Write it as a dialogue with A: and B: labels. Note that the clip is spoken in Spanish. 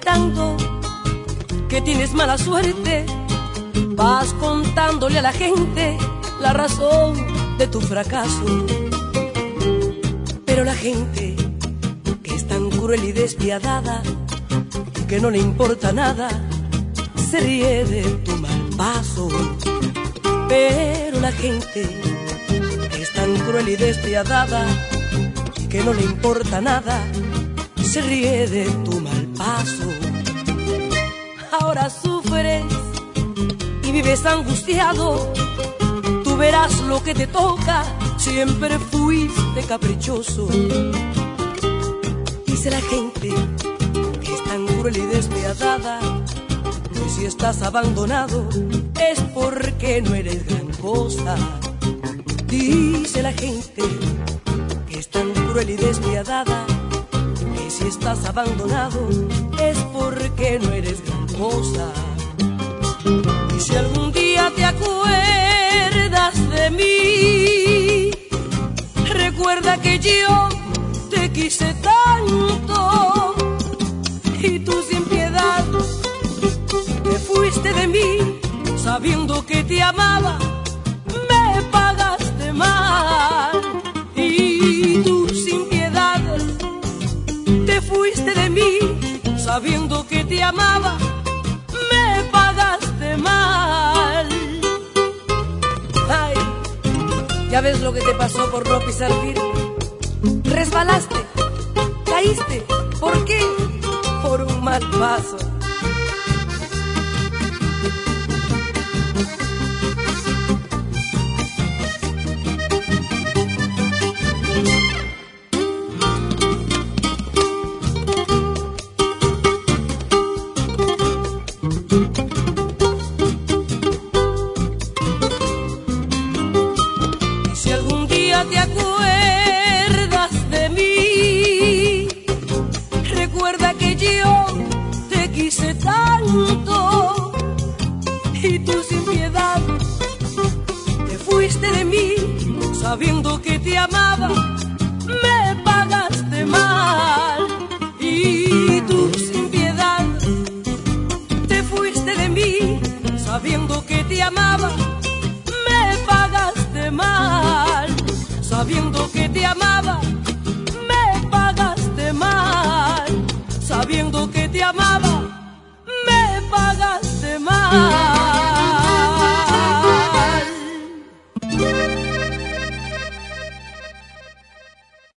A: contando que tienes mala suerte, vas contándole a la gente la razón de tu fracaso. Pero la gente que es tan cruel y despiadada, que no le importa nada, se ríe de tu mal paso. Pero la gente que es tan cruel y despiadada, que no le importa nada, se ríe de tu mal paso. Ahora sufres y vives angustiado, tú verás lo que te toca, siempre fuiste caprichoso. Dice la gente que es tan cruel y despiadada, que si estás abandonado es porque no eres gran cosa. Dice la gente que es tan cruel y despiadada, que si estás abandonado es porque no eres gran cosa. Y si algún día te acuerdas de mí, recuerda que yo te quise tanto, y tú sin piedad te fuiste de mí, sabiendo que te amaba, me pagaste mal. Y tú sin piedad te fuiste de mí, sabiendo que te amaba, me pagaste mal. Ay, ya ves lo que te pasó por no pisar firme. Resbalaste, caíste, ¿por qué? Por un mal paso. Si algún día te acuerdas de mí, recuerda que yo te quise tanto, y tú sin piedad te fuiste de mí, sabiendo que te amaba, me pagaste mal. Y tú sin piedad te fuiste de mí, sabiendo que te amaba, me pagaste mal, sabiendo que te amaba.